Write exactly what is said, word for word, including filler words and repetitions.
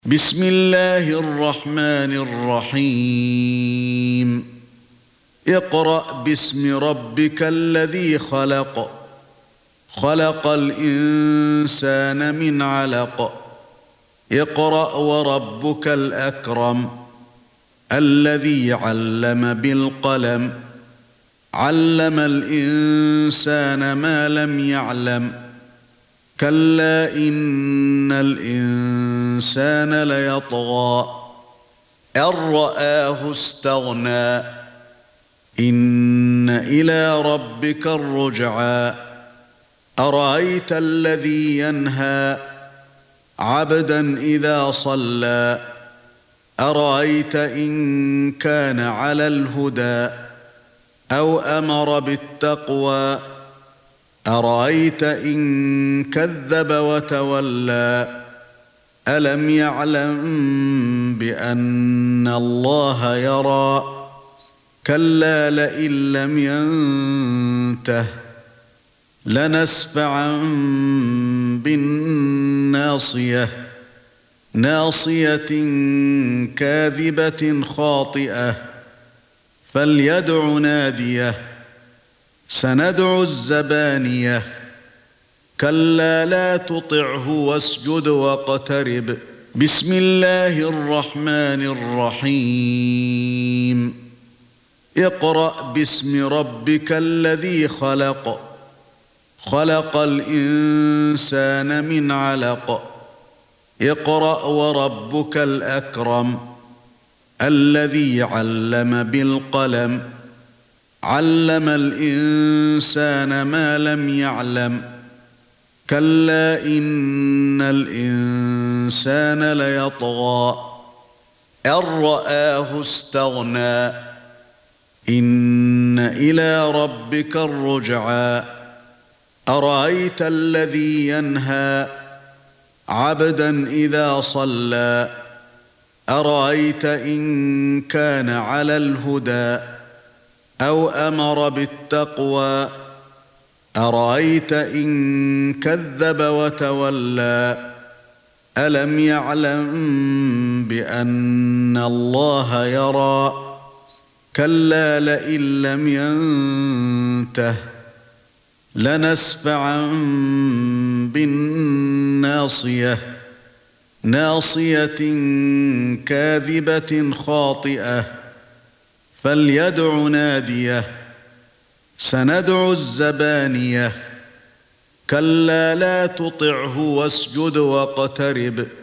بسم الله الرحمن الرحيم اقرأ باسم ربك الذي خلق خلق الإنسان من علق اقرأ وربك الأكرم الذي علم بالقلم علم الإنسان ما لم يعلم كلا إن الإنسان ليطغى أن رآه استغنى إن إلى ربك الرجعى أرأيت الذي ينهى عبدا إذا صلى أرأيت إن كان على الهدى أو أمر بالتقوى أرأيت إن كذب وتولى ألم يعلم بأن الله يرى كلا لئن لم ينته لنسفعا بالناصية ناصية كاذبة خاطئة فليدع ناديه سندع الزبانية كلا لا تطعه واسجد واقترب بسم الله الرحمن الرحيم اقرأ باسم ربك الذي خلق خلق الإنسان من علق اقرأ وربك الأكرم الذي علم بالقلم علم الإنسان ما لم يعلم كلا إن الإنسان ليطغى أن رآه استغنى إن إلى ربك الرجعى أرأيت الذي ينهى عبدا إذا صلى أرأيت إن كان على الهدى أو أمر بالتقوى أرأيت إن كذب وتولى ألم يعلم بأن الله يرى كلا لئن لم ينته لنسفعا بالناصية ناصية كاذبة خاطئة فليدع ناديه سندع الزبانية كلا لا تطعه واسجد واقترب